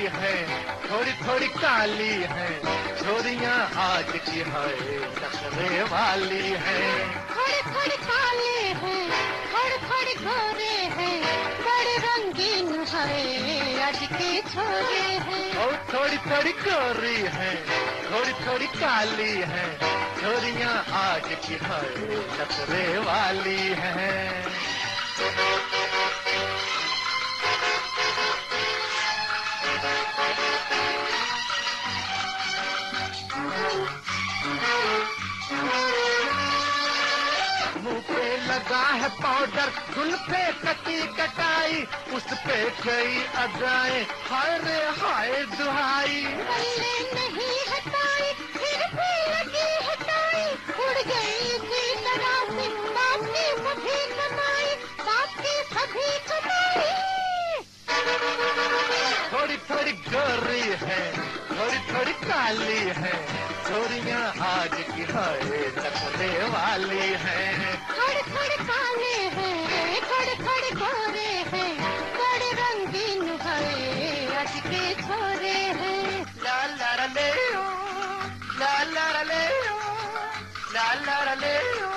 है, थोड़ी थोड़ी काली है, छोरियां आज की है नखरे वाली है। थोड़ी थोड़ी काले हैं, थोड़ी थोड़ी गोरे हैं, बड़े रंगीन है आज के छोरे हैं। और थोड़ी थोड़ी गोरी है, थोड़ी थोड़ी काली है, छोरियां आज की है नखरे वाली है। मुंह पे लगा है पाउडर, जुल्फे कटी कटाई, उस पे कई अदाएं, हाय रे हाय दुहाई। पल्ले नहीं हटाई, फिर भी लगी हटाई, उड़ गई थी तरह से बाप की सभी कमाई, बाप की सभी कमाई। थोड़ी थोड़ी गोरी है, थोड़ी थोड़ी काली है, छोरियां आज की है नखरे वाली है। थोड़े थोड़े काले हैं, थोड़े थोड़े गोरे हैं, बड़े रंगीन है आज के छोरे हैं। ला ला रा ले ओ, ला ला रा ले ओ, ला ला रा ले ओ।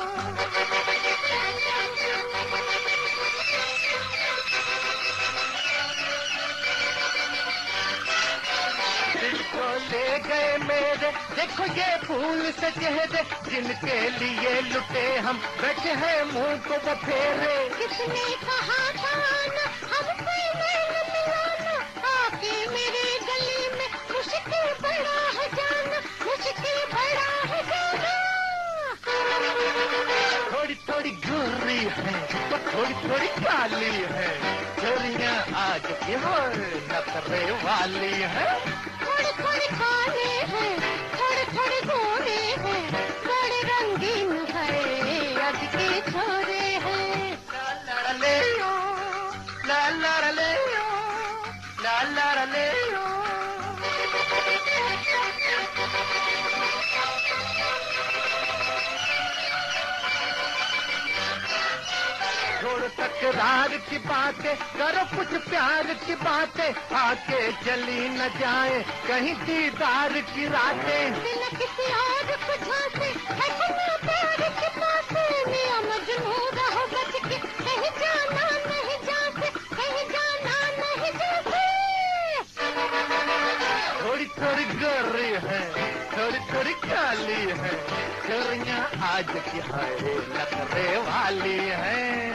दिल को ले गए मेरे, देखो ये फूल से चेहरे, जिनके लिए लुटे हम बैठे हैं मुंह को वो फेरे। किसने कहा था ना हमसे नैन मिलाना, आके मेरे गली में मुश्किल बड़ा है जाना, मुश्किल बड़ा है जाना। थोड़ी थोड़ी गोरी है, तो थोड़ी थोड़ी काली है, छोरियां आज की है नखरे वाली है। थोड़े थोड़े काले हैं, थोड़े थोड़े गोरे हैं, बड़े रंगीन है आज के छोरे हैं। ला ला रा ले ओ, ला ला रा ले ओ, ला ला रा ले ओ। छोड़ तकरार की बातें, करो कुछ प्यार की बातें, आके चली न जाए कहीं दीदार की रातें। दिल किसी और को झांसे, है खुदा प्यार के पासे, मियां मजनू रहो बच के, कहीं जाना नहीं जाते, कहीं जाना नहीं जाते। थोड़ी थोड़ी गोरी है, थोड़ी थोड़ी काली है, छोरियां आज की है नखरे वाली है।